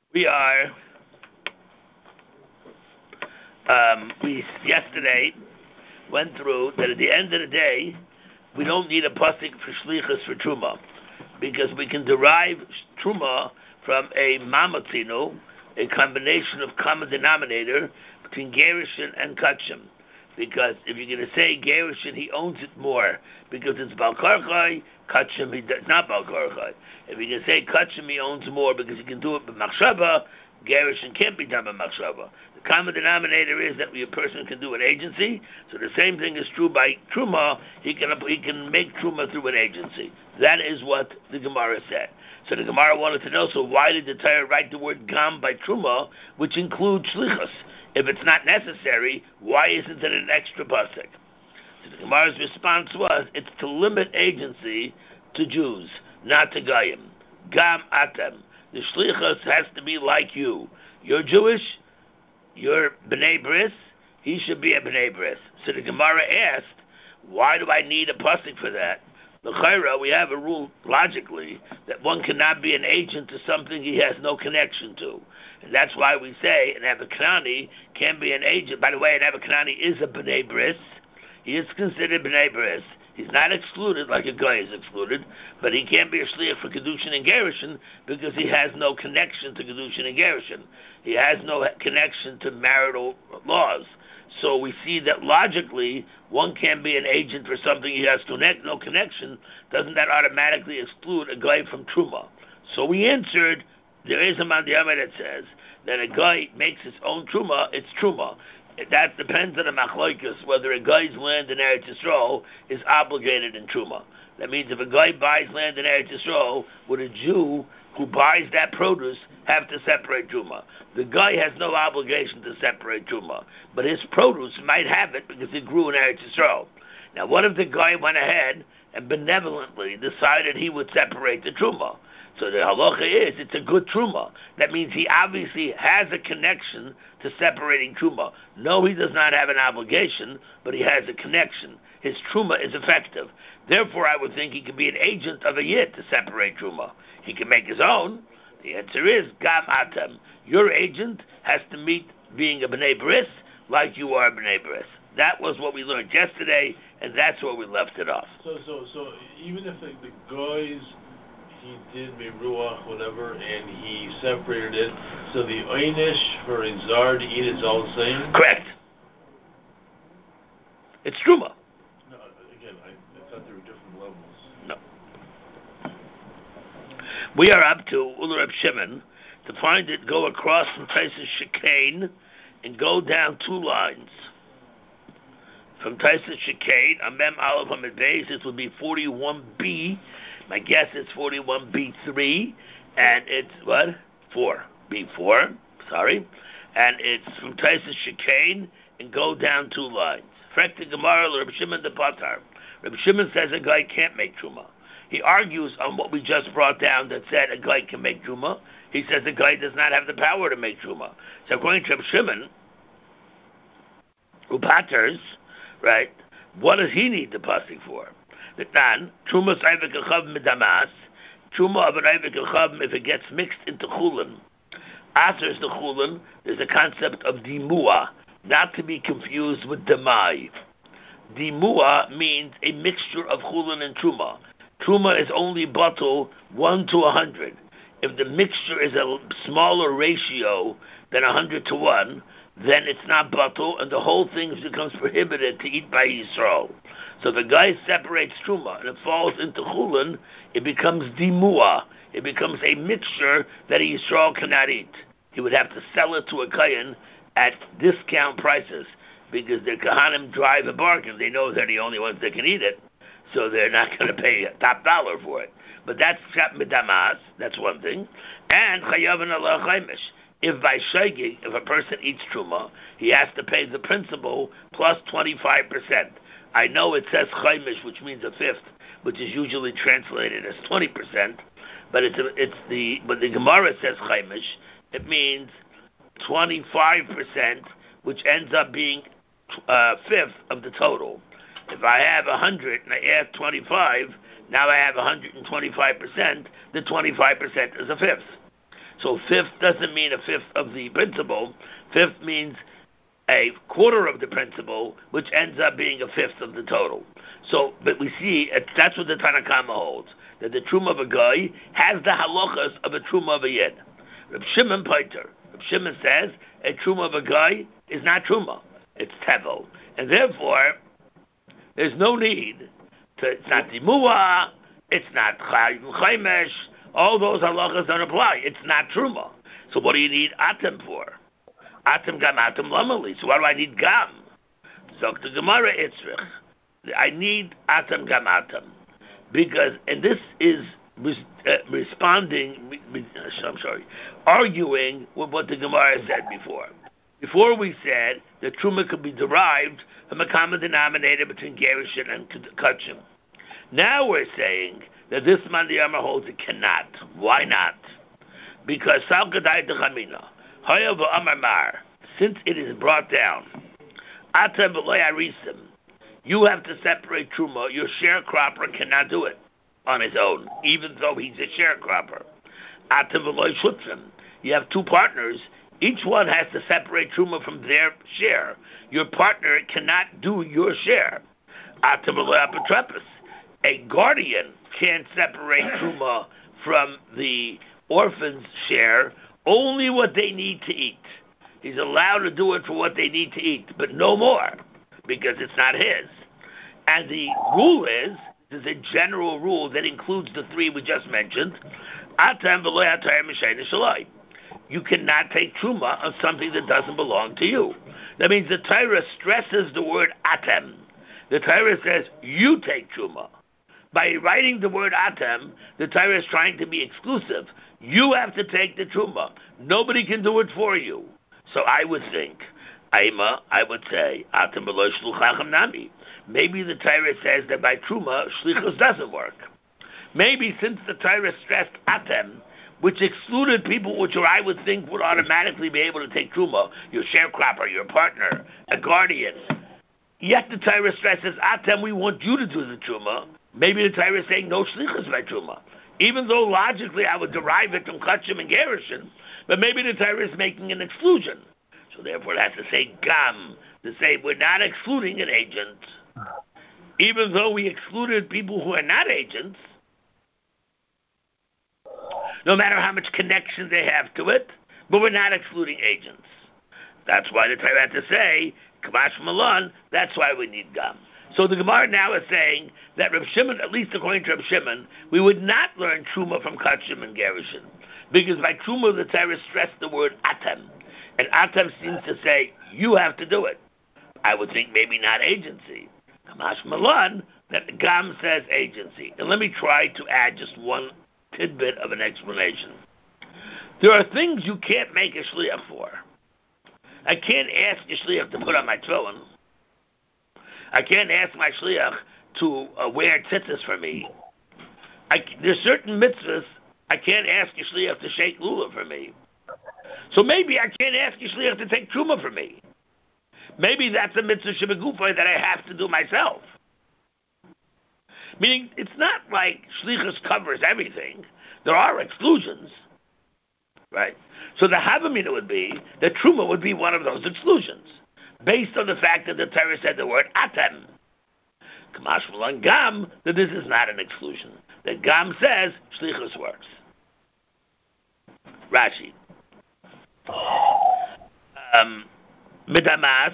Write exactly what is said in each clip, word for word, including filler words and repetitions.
We are, um, we yesterday went through that at the end of the day, we don't need a pasuk for shlichus for truma, because we can derive truma from a mamatzino, a combination of common denominator between gerushin and kachim. Because if you're going to say gerushin, he owns it more because it's balkarchai. Kachim, he does not balkarchai. If you're going to say kachim, he owns more because he can do it by machshava. Gerushin can't be done by machshava. The common denominator is that we, a person can do an agency. So the same thing is true by truma. He can he can make truma through an agency. That is what the Gemara said. So the Gemara wanted to know. So why did the Torah write the word gam by truma, which includes shlichus? If it's not necessary, why isn't it an extra pasuk? So the Gemara's response was, it's to limit agency to Jews, not to Goyim. Gam atem. The shlichus has to be like you. You're Jewish, you're B'nai Bris, he should be a B'nai Bris. So the Gemara asked, why do I need a pasuk for that? L'chaira, we have a rule logically that one cannot be an agent to something he has no connection to. And that's why we say an Abakanani can be an agent. By the way, an Abakanani is a B'nai Bris. He is considered B'nai Bris. He's not excluded like a guy is excluded, but he can't be a shliach for Kedushin and Gerushin because he has no connection to Kedushin and Gerushin. He has no connection to marital laws. So we see that logically, one can be an agent for something he has no connection. Doesn't that automatically exclude a guy from Truma? So we answered, there is a mandiyama that says that a guy makes his own Truma, it's Truma. That depends on the machloikus, whether a guy's land in Eretz Yisrael is obligated in Truma. That means if a guy buys land in Eretz Yisrael, would a Jew who buys that produce have to separate Truma? The guy has no obligation to separate Truma, but his produce might have it because it grew in Eretz Yisrael. Now, what if the guy went ahead and benevolently decided he would separate the Truma? So the halacha is, it's a good truma. That means he obviously has a connection to separating truma. No, he does not have an obligation, but he has a connection. His truma is effective. Therefore, I would think he could be an agent of a yid to separate truma. He can make his own. The answer is, gam atem. Your agent has to meet being a b'nai bris like you are a b'nai bris. That was what we learned yesterday, and that's where we left it off. So, so, so even if the, the guys, he did meruach, whatever, and he separated it, so the einish for a zar to eat it's all the same? Correct. It's truma. No, again, I, I thought there were different levels. No. We are up to Ula Reb Shimon to find it, go across from Taisus Shekain and go down two lines. From Taisus Shekain, Amem Aleph Hamid Beis, this would be forty-one B. My guess is forty-one B three, and it's, what? four. B four, sorry. And it's from Taisus Shekain, and go down two lines. Frekta Gemara, Reb Shimon de Patar. Reb Shimon says a guy can't make Truma. He argues on what we just brought down that said a guy can make Truma. He says a guy does not have the power to make Truma. So according to Reb Shimon, who paters, right, what does he need the pasuk for? That nan truma sa'ivik achav midamas, truma of an ivik achav if it gets mixed into chulin. After it's the chulin, there's a concept of dimua, not to be confused with demai. Dimua means a mixture of chulin and truma. Truma is only bottle one to a hundred. If the mixture is a smaller ratio than a hundred to one, then it's not batul, and the whole thing becomes prohibited to eat by Yisrael. So the guy separates truma, and it falls into chulin, it becomes dimua. It becomes a mixture that a Yisrael cannot eat. He would have to sell it to a kayan at discount prices, because the kahanim drive a bargain. They know they're the only ones that can eat it, so they're not going to pay a top dollar for it. But that's shat midamas, that's one thing. And chayav ala chaimish. If by shaygig, if a person eats truma, he has to pay the principal plus twenty-five percent. I know it says chaimish, which means a fifth, which is usually translated as twenty percent, but it's a, it's the but the Gemara says chaimish, it means twenty-five percent, which ends up being a uh, fifth of the total. If I have one hundred and I add twenty-five, now I have one hundred twenty-five percent, the twenty-five percent is a fifth. So fifth doesn't mean a fifth of the principal. Fifth means a quarter of the principal, which ends up being a fifth of the total. So, but we see that's what the Tanakama holds, that the truma of a guy has the halachas of a truma of a yid. Reb Shimon Paiter. Reb Shimon says a truma of a guy is not truma, it's tevel, and therefore there's no need to. It's not dimua, it's not chaymesh. All those halachas don't apply. It's not truma. So what do you need atem for? Atem gam atem lamali. So why do I need gam? Zok the Gemara itzrich. I need atem gam atem because, and this is res, uh, responding. I'm sorry, arguing with what the Gemara said before. Before we said that truma could be derived from a common denominator between gerushin and kachim. Now we're saying that this mandiyama holds it cannot. Why not? Because salkadai dechamina. Since it is brought down, you have to separate truma. Your sharecropper cannot do it on his own, even though he's a sharecropper. You have two partners. Each one has to separate truma from their share. Your partner cannot do your share. A guardian can't separate truma from the orphan's share. Only what they need to eat. He's allowed to do it for what they need to eat, but no more, because it's not his. And the rule is, there's a general rule that includes the three we just mentioned. You cannot take truma on something that doesn't belong to you. That means the Torah stresses the word atem. The Torah says, you take truma. By writing the word atem, the Torah is trying to be exclusive. You have to take the truma. Nobody can do it for you. So I would think, Aima, I would say, atem b'lo shluchachem nami. Maybe the Torah says that by truma, shlichus doesn't work. Maybe since the Torah stressed atem, which excluded people which I would think would automatically be able to take truma, your sharecropper, your partner, a guardian. Yet the Torah stresses atem, we want you to do the truma. Maybe the Torah is saying no shlichus by truma. Even though logically I would derive it from kachim and gerushin, but maybe the Torah is making an exclusion. So therefore it has to say gam, to say we're not excluding an agent. Even though we excluded people who are not agents, no matter how much connection they have to it, but we're not excluding agents. That's why the Torah had to say, Kamash Malan, that's why we need gam. So the Gemara now is saying that Reb Shimon, at least according to Reb Shimon, we would not learn Truma from Kachim and Gerushin. Because by Truma, the Torah stressed the word Atem. And Atem seems to say, you have to do it. I would think maybe not agency. Kamash Malan, that Gam says agency. And let me try to add just one tidbit of an explanation. There are things you can't make a shliach for. I can't ask a shliach to put on my tefillin. I can't ask my shliach to uh, wear tzitzis for me. I, there's certain mitzvahs I can't ask a shliach to shake lulav for me. So maybe I can't ask a shliach to take truma for me. Maybe that's a mitzvah shebegufay that I have to do myself. Meaning, it's not like shlichus covers everything. There are exclusions, right? So the havamina would be that truma would be one of those exclusions, based on the fact that the Torah said the word atem. Kamash Malan Gam, that this is not an exclusion. That Gam says shlichus works. Rashi. Um, Midamas.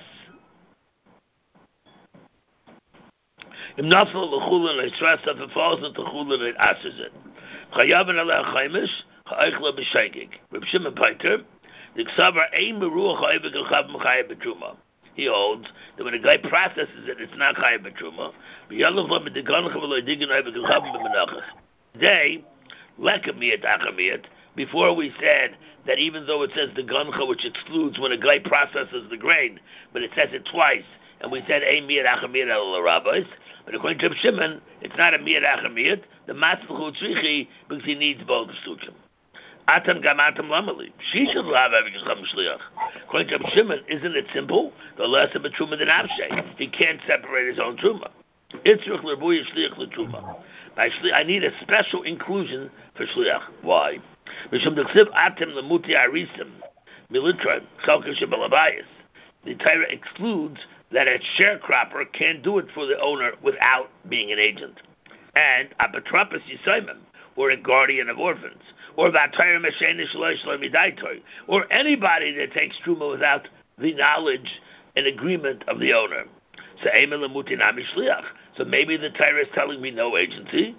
Im nafel l'chulin l'isras, if it falls into chulin, it asers it. Chayav and aleh chaimish, ha'eichla b'shaygig. Reb Shimon Paiter, the ksavar ein meruach ha'evik l'chav m'chayev b'truma. He holds that when a guy processes it, it's not chayev b'truma. B'yalav la m'digancha v'lo yidigin ha'evik l'chav b'menachas. Today, lekamiyat achamiyat, before we said that even though it says the gancha, which excludes when a guy processes the grain, but it says it twice, and we said ein miyat achamiyat el rabbis. But according to Shimon, it's not a miyat achamiyat, the matzvah tzrichi, because he needs both stukim. Atam gam atam lamali. She should have avigacham shliach. According to Shimon, isn't it simple? The less of a truma than avshay. He can't separate his own truma. Itzrich l'rubuya shliach l'truma. By shliach, I need a special inclusion for shliach. Why? Mishum d'chsiv atem lemuti arisim militrim chelka shebalabayis. The Torah excludes that a sharecropper can't do it for the owner without being an agent. And a betrapus yisaimim, or a guardian of orphans, or or anybody that takes truma without the knowledge and agreement of the owner. So so maybe the Torah is telling me no agency.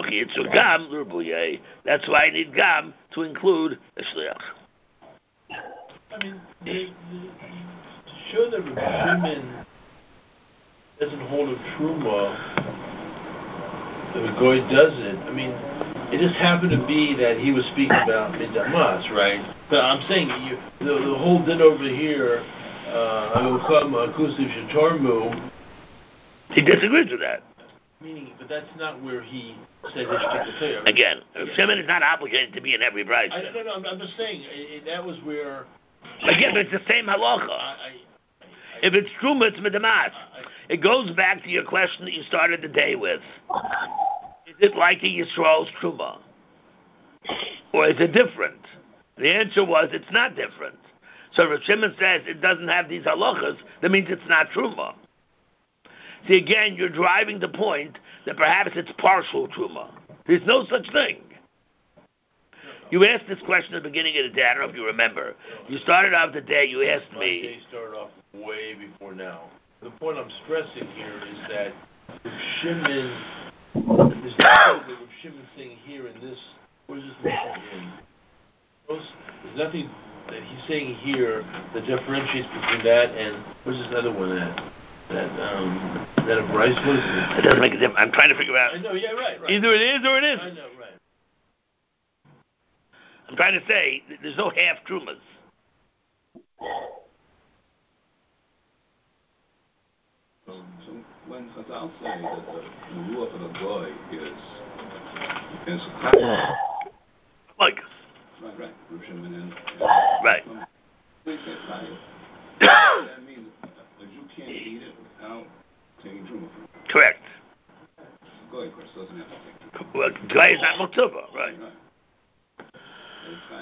That's why I need gam to include the shliach. I mean, they, they, to show that Rabbi Shimon doesn't hold a truma, the goy does it. I mean, it just happened to be that he was speaking about midamas, right? But I'm saying you, the, the whole din over here, uh, he disagrees with that. Meaning, but that's not where he said his shtickle. Again, Shimon is not obligated to be in every bride. I no, no, I'm, I'm just saying it, that was where. Again, but it's the same halacha. I, I, I, if it's truma, it's midamas. It goes back to your question that you started the day with. Is it like a Yisrael's truma? Or is it different? The answer was it's not different. So if Shimon says it doesn't have these halachas, that means it's not truma. See, again, you're driving the point that perhaps it's partial truma. There's no such thing. You asked this question at the beginning of the day. I don't know if you remember. You started off the day, you asked My me. day started off way before now. The point I'm stressing here is that Rav Shimon, there's nothing that Rav Shimon saying here in this, what is this mentioned in? There's nothing that he's saying here that differentiates between that and, what's this other one that? That, um, that a Bryce, what is it? It doesn't make a difference. I'm trying to figure out. I know, yeah, right, right. Either it is or it isn't. I know, right. I'm trying to say, there's no half trumas. So, so when Chazal say that the, the ruach of the goy is is chayv, Like, right, right, Rav Shimon and right. They say chayv. That means that you can't eat it without taking truma from it. Correct. Goy, of course, doesn't have to take truma. Well, goy is not muktzava, right? Right. It's chayv.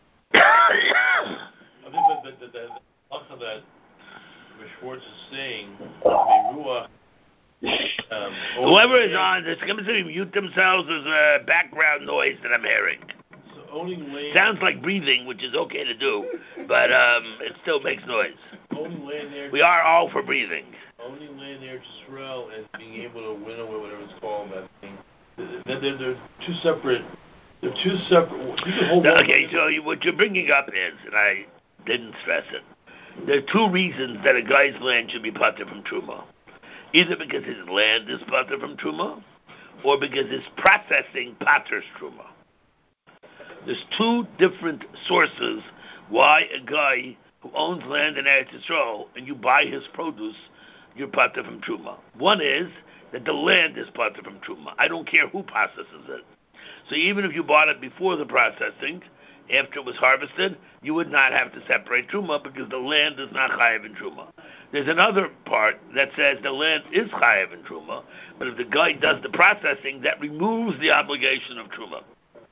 I think that the, the, the, also that Rav Schwartz is saying, the ruach. Um, Whoever is on, there's going to mute themselves. There's a background noise that I'm hearing. So owning land, sounds like breathing, which is okay to do, but um, it still makes noise. owning land there. We are all for breathing. Owning land there, Israel, and being able to winnow or whatever it's called, that thing. They're, they're, they're two separate. They're two separate. You can hold. Okay, so you, what you're bringing up is, and I didn't stress it. There are two reasons that a guy's land should be pater from truma. Either because his land is pater from truma, or because his processing paters truma. There's two different sources why a guy who owns land in Eretz Yisrael and you buy his produce, you're pater from truma. One is that the land is pater from truma. I don't care who processes it. So even if you bought it before the processing, after it was harvested, you would not have to separate truma because the land is not chayav in truma. There's another part that says the land is chayav in truma, but if the guy does the processing, that removes the obligation of truma.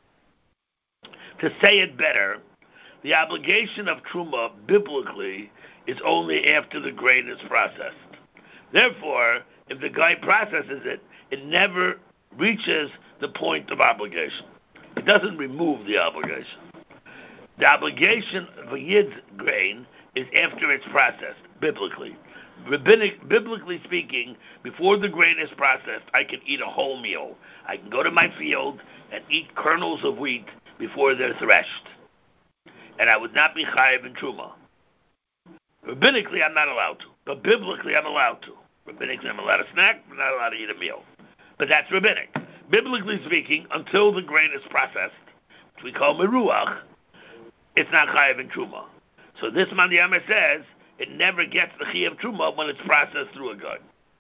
To say it better, the obligation of truma biblically is only after the grain is processed. Therefore, if the guy processes it, it never reaches the point of obligation. It doesn't remove the obligation. The obligation of a yid's grain is after it's processed, biblically. Rabbinic, biblically speaking, before the grain is processed, I can eat a whole meal. I can go to my field and eat kernels of wheat before they're threshed. And I would not be chayav in truma. Rabbinically, I'm not allowed to. But biblically, I'm allowed to. Rabbinically, I'm allowed to snack, but not allowed to eat a meal. But that's rabbinic. Biblically speaking, until the grain is processed, which we call meruach, it's not chayav in truma. So this Mandiyama says it never gets the chayav truma when it's processed through a gun.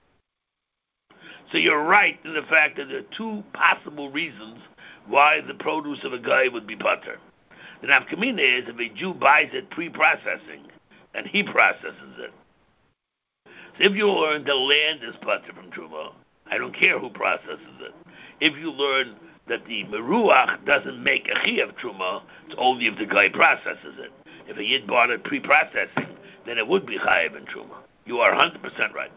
So you're right in the fact that there are two possible reasons why the produce of a guy would be pater. The nafkamina is if a Jew buys it pre-processing and he processes it. So if you learn the land is pater from truma, I don't care who processes it. If you learn that the meruach doesn't make a chi of truma. It's only if the guy processes it. If a yid bought it pre-processing, then it would be chayiv in truma. You are one hundred percent right.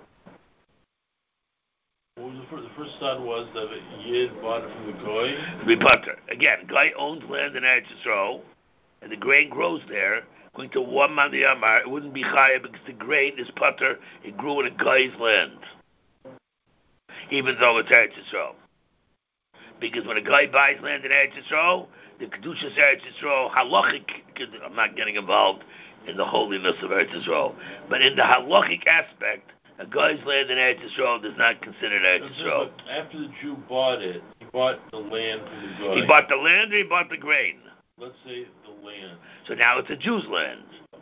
What was the first? The first thought was that a yid bought it from the goy. Be putter again. Guy owns land in Eretz Yisrael, and the grain grows there. Going to one man the Amar, it wouldn't be chayiv because the grain is putter. It grew in a guy's land, even though it's Eretz Yisrael. Because when a guy buys land in Eretz Yisrael, the Kedushas Eretz Yisrael, halachic, I'm not getting involved in the holiness of Eretz Yisrael, but in the halachic aspect, a guy's land in Eretz Yisrael is not considered Eretz Yisrael. After the Jew bought it, he bought the land from the guy. He bought the land or he bought the grain? Let's say the land. So now it's a Jew's land.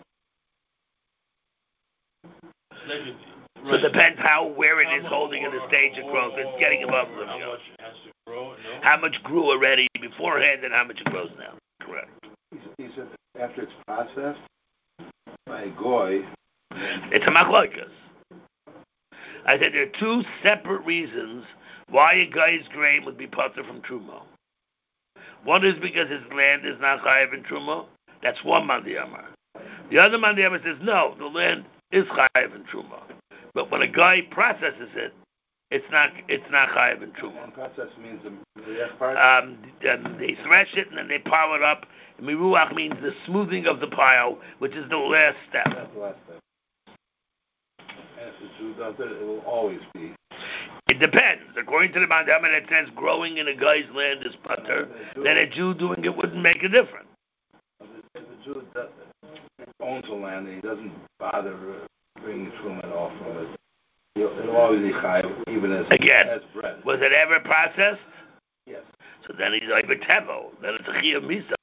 Right. So it depends how, where it how is much, holding or, in the stage of growth. It's getting above the How you know. much has to grow? No? How much grew already beforehand and how much it grows now. Correct. He said after it's processed by a goy. It's a machlokas. I said there are two separate reasons why a guy's grain would be patur from truma. One is because his land is not chayiv in truma. That's one mandiyamar. The other mandiyamar says no, the land is chayiv in truma. But when a guy processes it, it's not it's not chayiv in truma. And process means the, the part. Um, they thresh it and then they pile it up. And miruach means the smoothing of the pile, which is the last step. That's the last step. And if the Jew does it, it will always be. It depends. According to the mandama, it says growing in a guy's land is putter. Then a Jew doing it wouldn't make a difference. If the Jew does, owns the land and he doesn't bother bringing truma at all from it, it'll always be chayiv, even as Again, as bread. Was it ever processed? Yes. So then he's like a tevo. Then it's a chiyuv misa.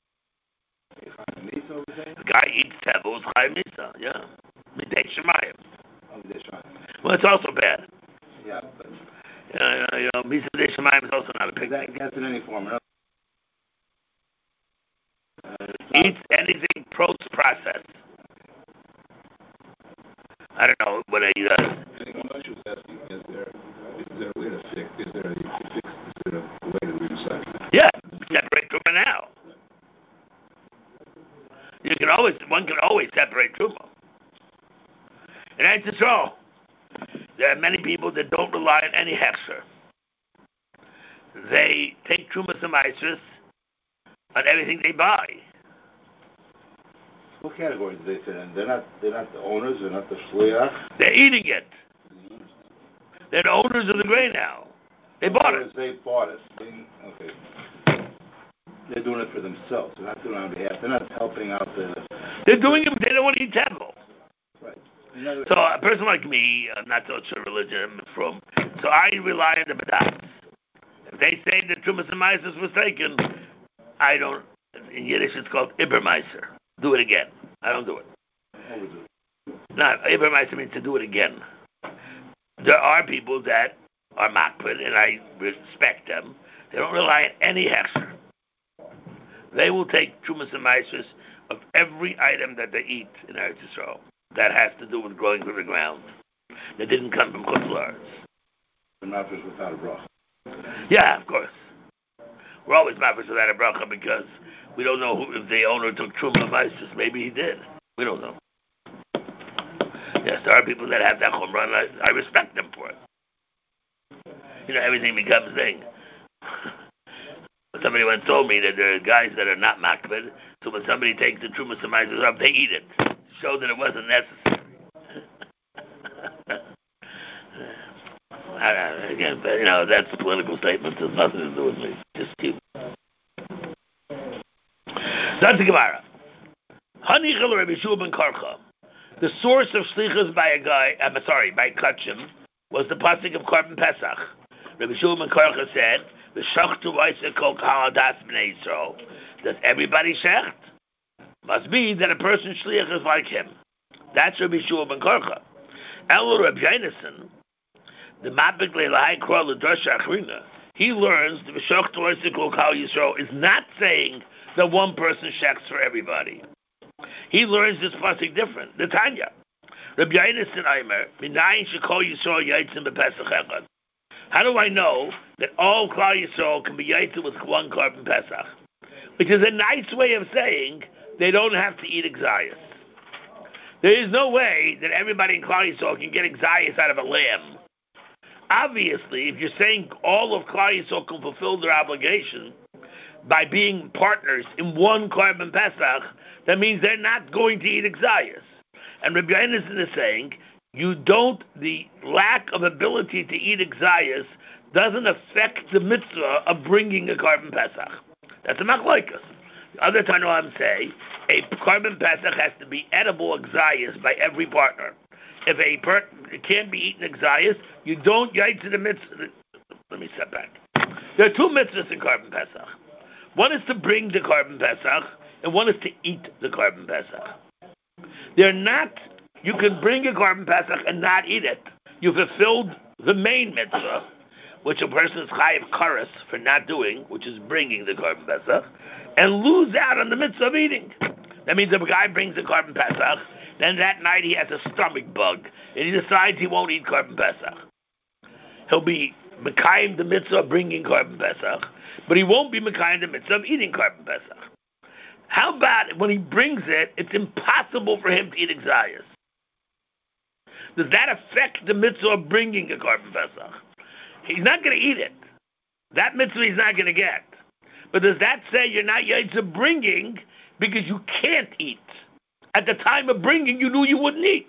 Misa over there? The guy eats tevo, it's chiyuv misa. Yeah. Midei shemayim. Oh, they're trying. Well, it's also bad. Yeah, but Uh, you know, misa midei shemayim is also not a that picnic. gets in any form. Uh, Eats anything post-process. I don't know what he does. I think what I was asking, is there, is there a way to fix, is there a fix, is there a way to recycle? Yeah, separate truma now. You can always, one can always separate truma. And that's all. There are many people that don't rely on any hechsher. They take trumas and maasros on everything they buy. What category do they fit in? They're not. They're not the owners. They're not the shliach. They're eating it. They're the owners of the grain now. They bought it. They bought it. They, okay. They're doing it for themselves. They're not doing it on behalf. They're not helping out the. They're doing it, but they don't want to eat temple. Right. Another, So a person like me, I'm not so sure religion I'm from, so I rely on the badats. If they say that trumas and maasros was taken, I don't. In Yiddish, it's called ibermeiser. Do it again. I don't do it. No, ibermeiser means to do it again. There are people that are makpid, and I respect them. They don't rely on any hechsher. They will take trumas and maasros of every item that they eat in Eretz Yisrael that has to do with growing from the ground. That didn't come from Chutz La'aretz. The mafresh without a bracha. Yeah, of course. We're always mafresh without a bracha because we don't know who, if the owner took truma maasros. Maybe he did. We don't know. Yes, there are people that have that chumrah, and I, I respect them for it. You know, everything becomes thing. Somebody once told me that there are guys that are not makbid, so when somebody takes the trumas and maasros up, they eat it. Show that it wasn't necessary. I, I, again, but, you know, that's political statements. It has nothing to do with me. Just keep. That's the Gemara. Hanichel Rabbi Shua ben Karcha. The source of shlichus by a guy, I'm sorry, by Kachim, was the pasuk of Korban Pesach. Rabbi Shua ben Karcha said, "V'shachtu v'aisa kol kahal das b'nei Yisrael." Does everybody shecht? Must be that a person's shliach is like him. That's Rabbi Shua ben Karcha. El Rabbi Yonason, the Mapik Leilai Kral L'Drsha Achrina, he learns the V'shachtu v'aisa kol kahal Yisrael is not saying that one person shechts for everybody. He learns this pasuk different. The Tanya. Rabbi Yonason Aimer, Minayin shekol Yisrael yaitzim b'Pesach echad. How do I know that all Klal Yisrael can be yaitze with one Korban Pesach? Which is a nice way of saying they don't have to eat exayas. There is no way that everybody in Klal Yisrael can get exayas out of a lamb. Obviously, if you're saying all of Klal Yisrael can fulfill their obligation by being partners in one Korban Pesach, that means they're not going to eat exayas. And Rabbi Yonasan is saying, you don't, the lack of ability to eat exayas doesn't affect the mitzvah of bringing a Korban Pesach. That's a machlokes. The other Tanoim say, a Korban Pesach has to be edible exayas by every partner. If a per- it can't be eaten exayas, you don't yaitze the mitzvah. Let me step back. There are two mitzvahs in Korban Pesach. One is to bring the Korban Pesach, and one is to eat the Korban Pesach. They're not, you can bring a Korban Pesach and not eat it. You fulfilled the main mitzvah, which a person is chayiv karas for not doing, which is bringing the Korban Pesach, and lose out on the mitzvah of eating. That means if a guy brings the Korban Pesach, then that night he has a stomach bug, and he decides he won't eat Korban Pesach. He'll be mekayim the mitzvah of bringing Korban Pesach, but he won't be mekayim the mitzvah of eating Korban Pesach. How about when he brings it, it's impossible for him to eat exayas? Does that affect the mitzvah of bringing a Korban Pesach? He's not going to eat it. That mitzvah he's not going to get. But does that say you're not yaitze bringing because you can't eat? At the time of bringing, you knew you wouldn't eat.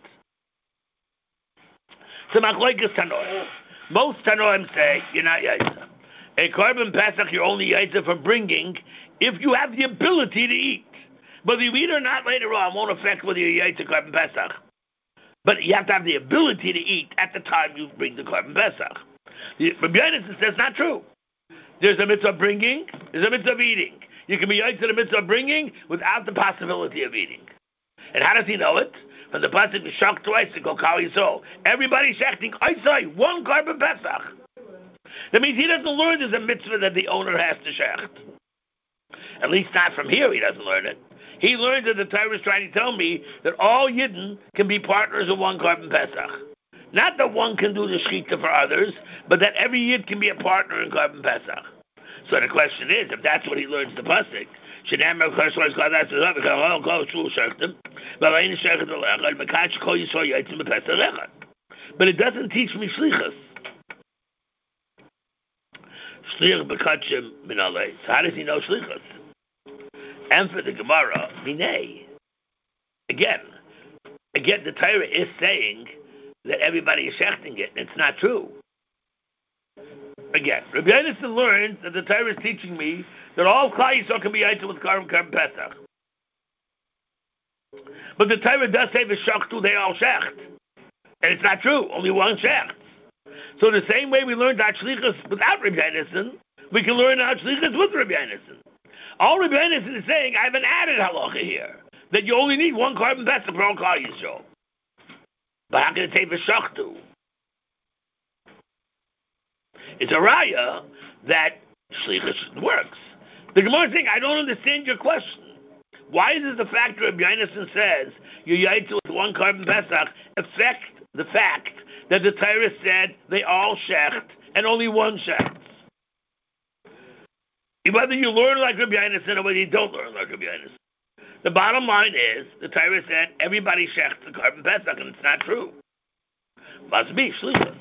So machlokes Tanoim. Most Tanoim say you're not yaitze. A Korban Pesach, you're only yaitze for bringing if you have the ability to eat. Whether you eat or not later on won't affect whether you're yaitze Korban Pesach. But you have to have the ability to eat at the time you bring the Korban Pesach. Rabbi Yonasan says not true. There's a mitzvah of bringing, there's a mitzvah of eating. You can be yaitze to the mitzvah of bringing without the possibility of eating. And how does he know it? From the pasuk Shach twice to go Klal Yisrael. Everybody's shechting Isai, one Korban Pesach. That means he doesn't learn there's a mitzvah that the owner has to shecht. At least not from here, he doesn't learn it. He learned that the Torah is trying to tell me that all Yidden can be partners in one Korban Pesach. Not that one can do the shechita for others, but that every Yid can be a partner in Korban Pesach. So the question is, if that's what he learns the pasuk, but it doesn't teach me shlichus. Shliach b'katshim min alei. So how does he know shlichus? And for the Gemara, minei. Again, again, the Torah is saying that everybody is shechting it, and it's not true. Again, Rabbi Yonasan learns that the Torah is teaching me that all Klal Yisrael can be yaitze with Korban Pesach. But the Torah does say the shachtu, they all shecht. And it's not true, only one shecht. So the same way we learned that shlichus without Rabbi Yonasan, we can learn that shlichus with Rabbi Yonasan. All Rabbi Yonasan is saying, I have an added halacha here, that you only need one Korban Pesach for all Klal Yisrael. But how can it say the shachtu? It's a raya that shlichus works. The Gemara is saying, I don't understand your question. Why does the fact that Rabbi Yonasan says you yaitze with one Korban Pesach affect the fact that the Torah said they all shecht and only one shechts? Whether you learn like Rabbi Yonasan or whether you don't learn like Rabbi Yonasan. The bottom line is, the Torah said everybody shechts the Korban Pesach, and it's not true. Must be shlichus.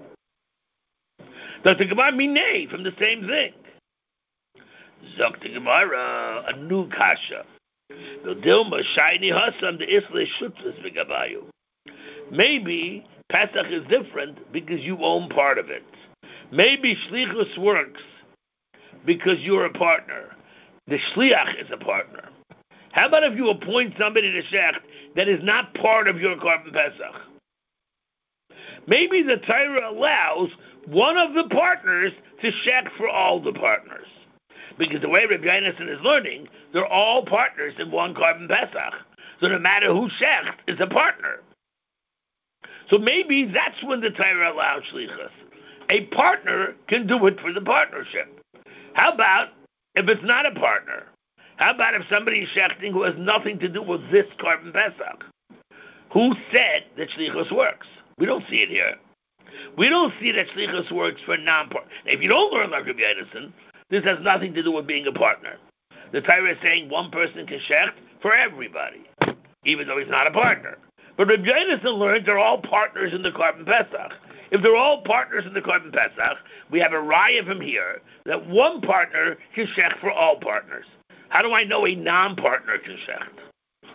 Does the Gemara minei from the same thing? Zok the Gemara, a new kasha. The Dilma shiny hasam the isle shutfus v'gabayu. Maybe Pesach is different because you own part of it. Maybe shlichus works because you're a partner. The shliach is a partner. How about if you appoint somebody to shecht that is not part of your Korban Pesach? Maybe the Torah allows one of the partners to shecht for all the partners. Because the way Rabbi Yonasan is learning, they're all partners in one Korban Pesach. So no matter who shecht is a partner. So maybe that's when the Torah allows shlichus. A partner can do it for the partnership. How about if it's not a partner? How about if somebody is shechting who has nothing to do with this Korban Pesach? Who said that shlichus works? We don't see it here. We don't see that shlichus works for non-partner. If you don't learn like Rabbi Yonasan, this has nothing to do with being a partner. The Torah is saying one person can shecht for everybody, even though he's not a partner. But Rabbi Yonasan learned they're all partners in the Korban Pesach. If they're all partners in the Korban Pesach, we have a raya from here that one partner can shecht for all partners. How do I know a non-partner can shecht?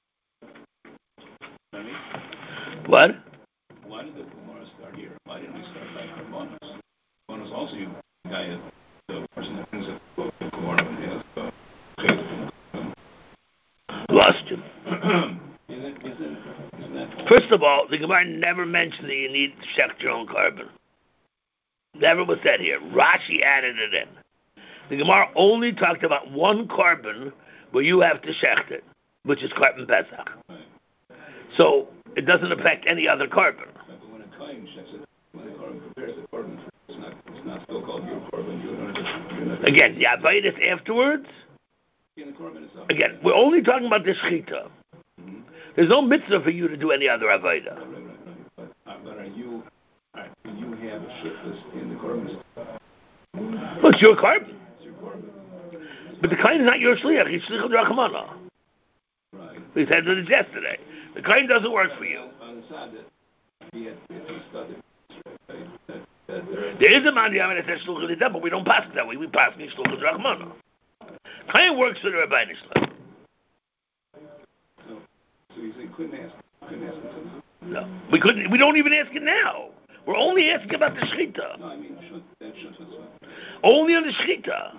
What? Why did the Gemara start here? Why didn't we start by Karbonos? Karbonos also you guy the person that brings up the Gemara and has uh, lost you. isn't, isn't, isn't that First of all, the Gemara never mentioned that you need to shecht your own carbon. Never was said here. Rashi added it in. The Gemara only talked about one carbon where you have to shecht it, which is Korban Pesach. right. So it doesn't affect any other carbon. Right, but when a Kohen shechs it, when the Korban prepares the Korban, it's not, it's not still called your Korban. You're going to you're not Again, the Avodas afterwards. in the Korban itself. Again, we're only talking about the Shechita. Mm-hmm. There's no mitzvah for you to do any other Avodah. Right, right, right, right. But, uh, but are you, are, do you have a shechus in the Korban? Well, it's your carbon. It's your Korban. But the Kohen is not your Shliach. He's Shliach D'Rachmana. Right. We said this yesterday. The Kohen doesn't work for you. On the side that he had, if he studied, right, that, that there, There is a man that says Shluch L'Deh, but we don't pass it that way. We pass it Shluch D'Rachmana. Kohen works for the Rabbi Nishla. so, so you say couldn't ask, couldn't ask him to No, we couldn't. We don't even ask it now. We're only asking about the Shechita. No, I mean, should, that should, that's fine. Only on the Shechita.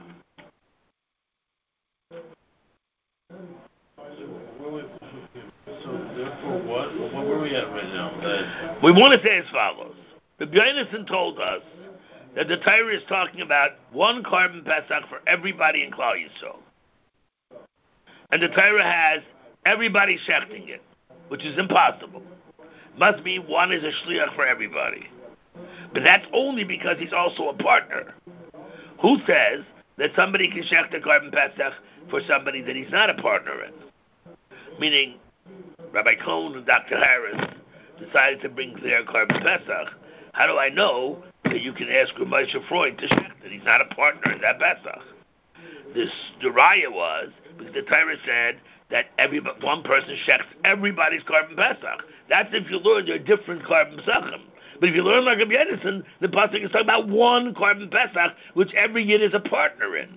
So therefore, what? What were we at right now? That We want to say as follows. The Yonasan told us that the Torah is talking about one Korban Pesach for everybody in Klal Yisrael. And the Torah has everybody shechting it, which is impossible. Must be one is a shliach for everybody. But that's only because he's also a partner. Who says that somebody can shecht a Korban Pesach for somebody that he's not a partner in? Meaning, Rabbi Cohn and Doctor Harris decided to bring their Korban Pesach. How do I know that you can ask Ramosha Freud to shecht it? He's not a partner in that Pesach. This Dariah was because the Torah said that every one person shechts everybody's Korban Pesach. That's if you learn there are different Korban Pesachim. But if you learn like Rabbi Yonasan, the pasuk is talking about one Korban Pesach, which every Yid is a partner in.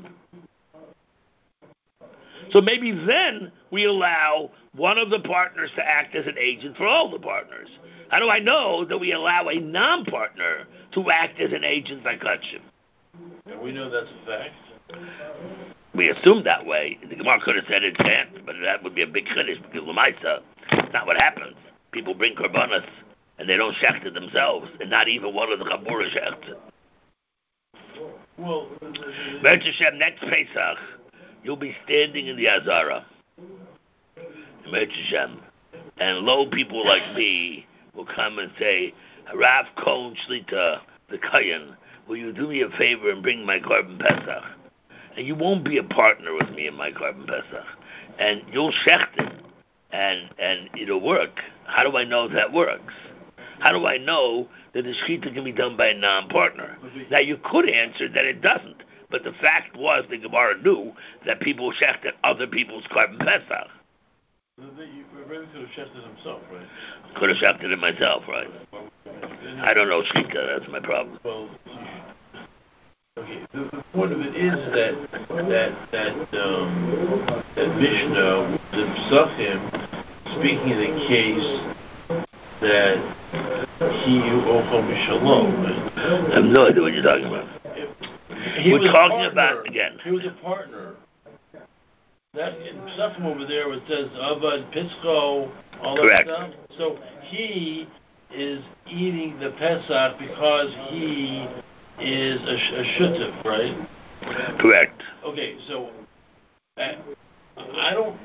So maybe then we allow one of the partners to act as an agent for all the partners. How do I know that we allow a non-partner to act as an agent like Hutchin? and we know that's a fact. We assume that way. The Gemara could have said it can't, but that would be a big chiddush because Lamaisa, it's not what happens. People bring korbanos and they don't shecht it themselves, and not even one of the Chabura shechts it. Well, Be'ez Hashem, next Pesach, you'll be standing in the Azara. Be'ez Hashem. And low people like me will come and say, Rav Kohen Shlita, the Kayan, will you do me a favor and bring my Korban Pesach? And you won't be a partner with me in my Korban Pesach. And you'll shecht it, and, and it'll work. How do I know that works? How do I know that the shechita can be done by a non-partner? Now, you could answer that it doesn't, but the fact was the Gemara knew that people shechted other people's Korban Pesach. Rabbi could have shechted himself, right? Could have shechted it myself, right? I don't know shechita, that's my problem. Well, okay. The, the point of it is that that that um, that Mishnah, the Psachim, speaking in the case that he ocho mishalom. Right? I have no idea what you're talking about. He We're was a talking partner. about, again. He was a partner. That in Psachim over there, it says Avad Pisco, all Correct. that stuff. So he is eating the Pesach because he is a, sh- a shutif, right? Correct. Okay, so uh, I don't.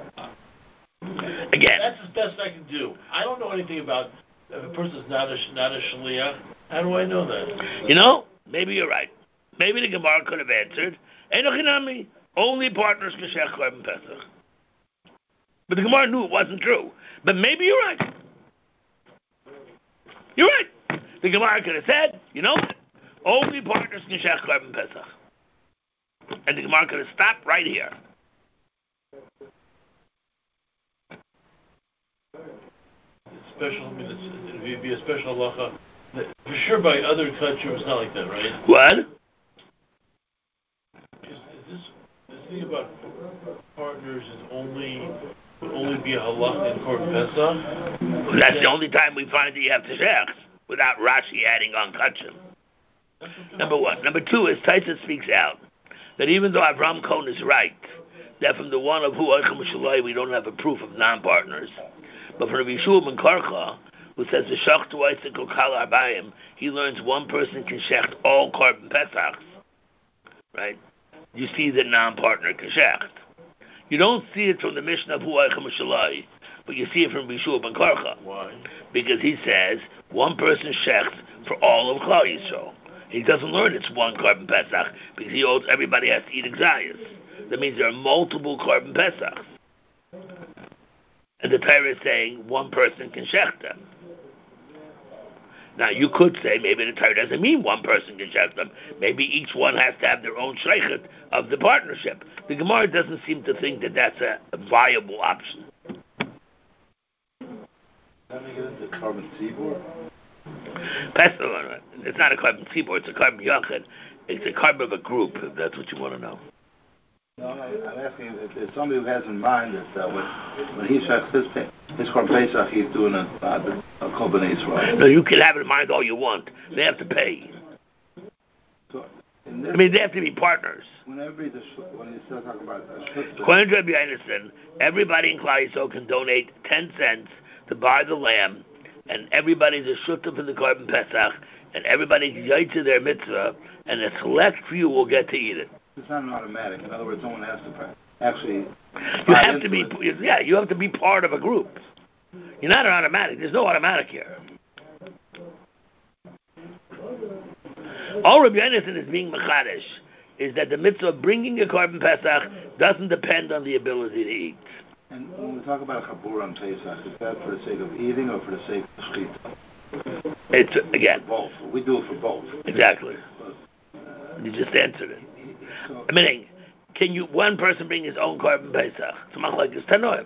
Again. That's as best I can do. I don't know anything about if a person's not a sh- not a shliach. How do I know that? You know, maybe you're right. Maybe the Gemara could have answered, Einochinami, only partners can shech Korban Pesach. But the Gemara knew it wasn't true. But maybe you're right. You're right. The Gemara could have said, you know what? Only partners can shech Korban Pesach. And the Gemara could have stopped right here. It's special, I mean, it's, it'd be a special halacha. For sure, by other countries, it's not like that, right? What? Is, is this, this thing about partners is only, would only be a halacha in Korban Pesach? Well, that's the only time we find that you have to shech, without Rashi adding on kachim. Number one. Number two is, Taisa speaks out, that even though Avram Cohen is right, that from the one of Hu Oichem Shalai we don't have a proof of non-partners, but from Yeshua ben Karcha, who says the Shach Tuaitzik Kal Arbayim, he learns one person can shecht all Korban Pesachs, right? You see the non-partner can shecht. You don't see it from the Mishnah of Hu Oichem Shalai, but you see it from Yeshua ben Karcha. Why? Because he says one person shechts for all of Klal Yisrael. He doesn't learn it's one Korban Pesach because he holds everybody has to eat exayas. That means there are multiple Korban Pesachs. And the Torah is saying one person can shech them. Now you could say maybe the Torah doesn't mean one person can shech them. Maybe each one has to have their own sheichet of the partnership. The Gemara doesn't seem to think that that's a, a viable option. Let me get into Korban Tzibur. It's not a Korban Tzibur, it's a Korban Yachid. It's a Korban of a group, if that's what you want to know. No, I'm asking if there's somebody who has in mind that uh, when, when he shechs his, his Korban Pesach, he's doing a, uh, a Korban Yisrael. No, you can have it in mind all you want. They have to pay. So, this, I mean, they have to be partners. When everybody, when you start talking about a shutz, According to Rabbi Yonason, everybody in Klal Yisrael can donate ten cents to buy the lamb, and everybody's a shutah for the Korban Pesach, and everybody can go to their mitzvah, and a select few will get to eat it. It's not an automatic. In other words, someone has to actually. You have to be, it. yeah, you have to be part of a group. You're not an automatic. There's no automatic here. All Rabbi Yonason is being mechadish is that the mitzvah of bringing a Korban Pesach doesn't depend on the ability to eat. And when we talk about a chabur on Pesach, is that for the sake of eating or for the sake of shechita? It's again both. We do it for both. Exactly. But, uh, you just answered it. So, I mean, can you one person bring his own Korban Pesach? It's not like it's tanoim.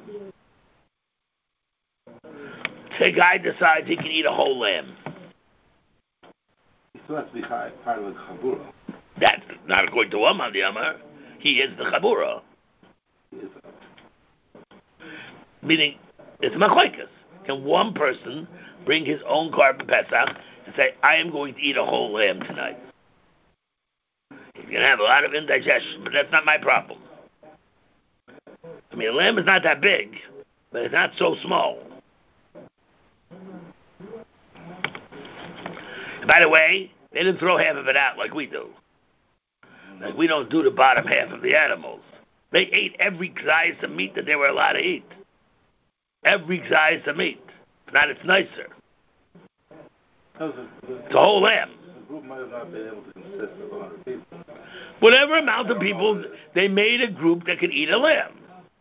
Say a guy decides he can eat a whole lamb. He still has to be part of a chabura. That's not according to Amar the Amar. He is the chabura. Meaning, it's machlokes. Can one person bring his own Korban Pesach and say, I am going to eat a whole lamb tonight? He's going to have a lot of indigestion, but that's not my problem. I mean, a lamb is not that big, but it's not so small. And by the way, they didn't throw half of it out like we do. Like we don't do the bottom half of the animals. They ate every size of meat that they were allowed to eat. Every size of meat. If not, it's nicer. It's a whole lamb. The group might have not been able to consist of one hundred people. Whatever amount of people, they made a group that could eat a lamb.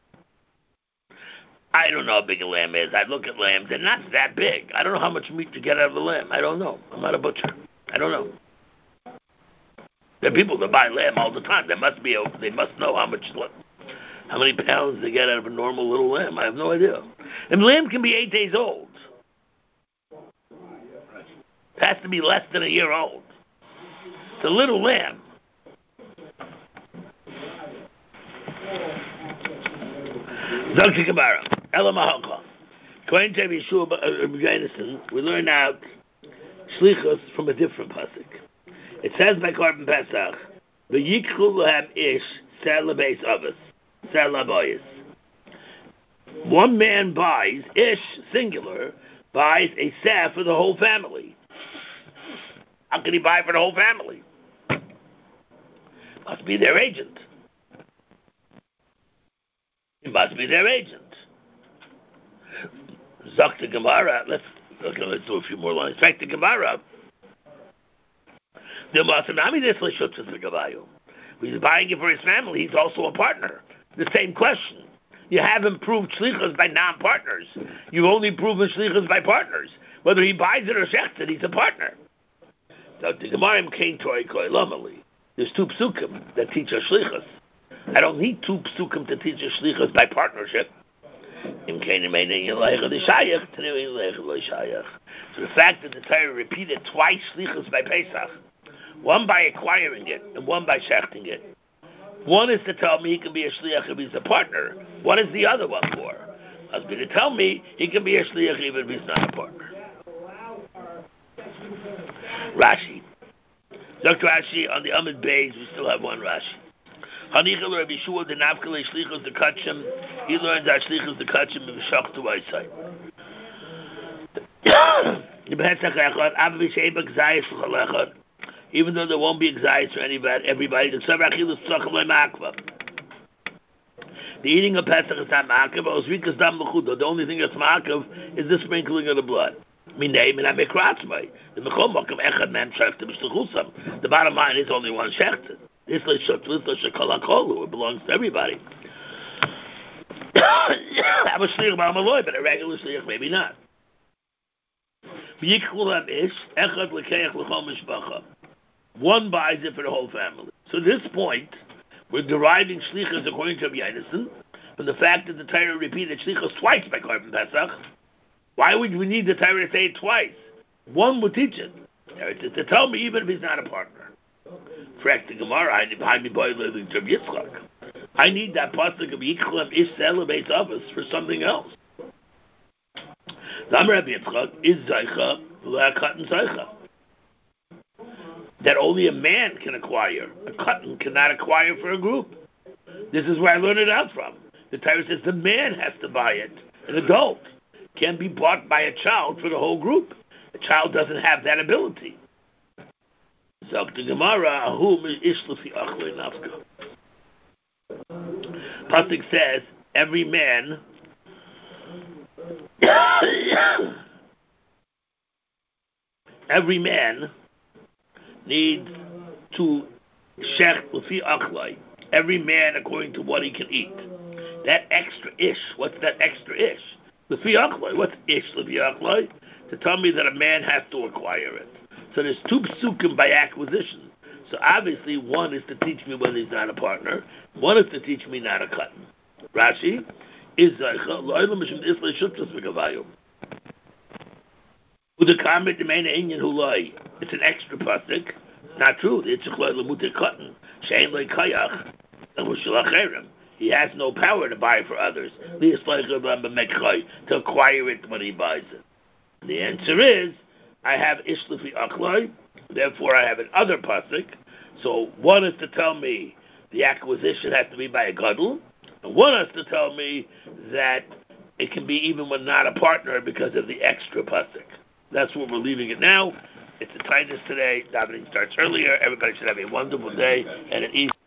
I don't know how big a lamb is. I look at lambs, they're not that big. I don't know how much meat you get out of a lamb. I don't know. I'm not a butcher. I don't know. There are people that buy lamb all the time. They must be. They must know how much, how many pounds they get out of a normal little lamb. I have no idea. And lamb can be eight days old. It has to be less than a year old. It's a little lamb. Doctor Gemara, Ela Mahalcha. According to Yeshua Yonason, we learn out shlichus from a different pasuk. It says by Korban Pesach, "V'yikchu lahem ish ser lebeis avos, ser laboyis." One man buys, ish, singular, buys a ser for the whole family. How can he buy for the whole family? Must be their agent. He must be their agent. Zakta Gemara, let's, okay, let's do a few more lines. Back to Gemara. He's buying it for his family. He's also a partner. The same question. You haven't proved shlichus by non-partners. You've only proven shlichus by partners. Whether he buys it or shechts it, he's a partner. So the Gemara came to Lomali. There's two psukim that teach a shlichus. I don't need two psukim to teach a shlichus by partnership. So the fact that the Torah repeated twice shlichus by Pesach, one by acquiring it and one by shechting it. One is to tell me he can be a shliach if he's a partner. What is the other one for? Must be to tell me he can be a shliach even if he's not a partner. Rashi. Doctor Rashi, on the Amid Beis, we still have one Rashi. Hanichel Rabbi Shua the Nafkale Shlichus the Kachim. He learns that Shlichus the Kachim in the Shach to Isai. Even though there won't be anxiety for anybody, everybody, the eating of Pesach is not ma'akev, or Zrikas dam l'chudo. The only thing that's ma'akev is the sprinkling of the blood. The bottom line is only one shechter. It belongs to everybody. I'm a shliach b'amaloi, but a regular shliach maybe not. One buys it for the whole family. So at this point, we're deriving shlichus according to Rabbi Yonasan from the fact that the Torah repeated shlichus twice by Korban Pesach. Why would we need the Torah to say it twice? One would teach it. To, to tell me even if he's not a partner. Correct the Gemara, I need that pasuk of Yichlam Ish Celebrates others for something else. That only a man can acquire. A cotton cannot acquire for a group. This is where I learned it out from. The Torah says the man has to buy it. An adult can be bought by a child for the whole group. A child doesn't have that ability. So the Gemara, Pasuk says every man every man needs to shech l'fi achlai. Every man according to what he can eat. That extra ish. What's that extra ish? L'fi achlai. What's ish l'fi achlai? To tell me that a man has to acquire it. So there's two psukim by acquisition. So obviously one is to teach me whether he's not a partner. One is to teach me not a cotton. Rashi is it's an extra pasuk. Not true. He has no power to buy for others. To acquire it when he buys it. The answer is, I have Ishlefi Aklai, therefore I have an other pasuk. So one is to tell me the acquisition has to be by a gadol, and one is to tell me that it can be even when not a partner because of the extra pasuk. That's where we're leaving it now. It's the Titus today. Davening starts earlier. Everybody should have a wonderful day and an easy